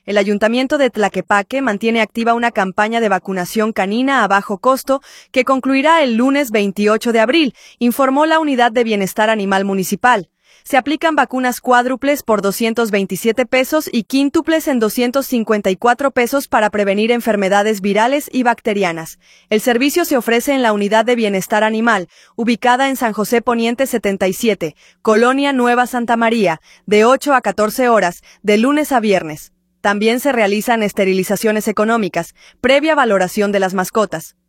El Ayuntamiento de Tlaquepaque mantiene activa una campaña de vacunación canina a bajo costo que concluirá el lunes 28 de abril, informó la Unidad de Bienestar Animal Municipal. Se aplican vacunas cuádruples por 227 pesos y quíntuples en 254 pesos para prevenir enfermedades virales y bacterianas. El servicio se ofrece en la Unidad de Bienestar Animal, ubicada en San José Poniente 77, Colonia Nueva Santa María, de 8 a 14 horas, de lunes a viernes. También se realizan esterilizaciones económicas, previa valoración de las mascotas.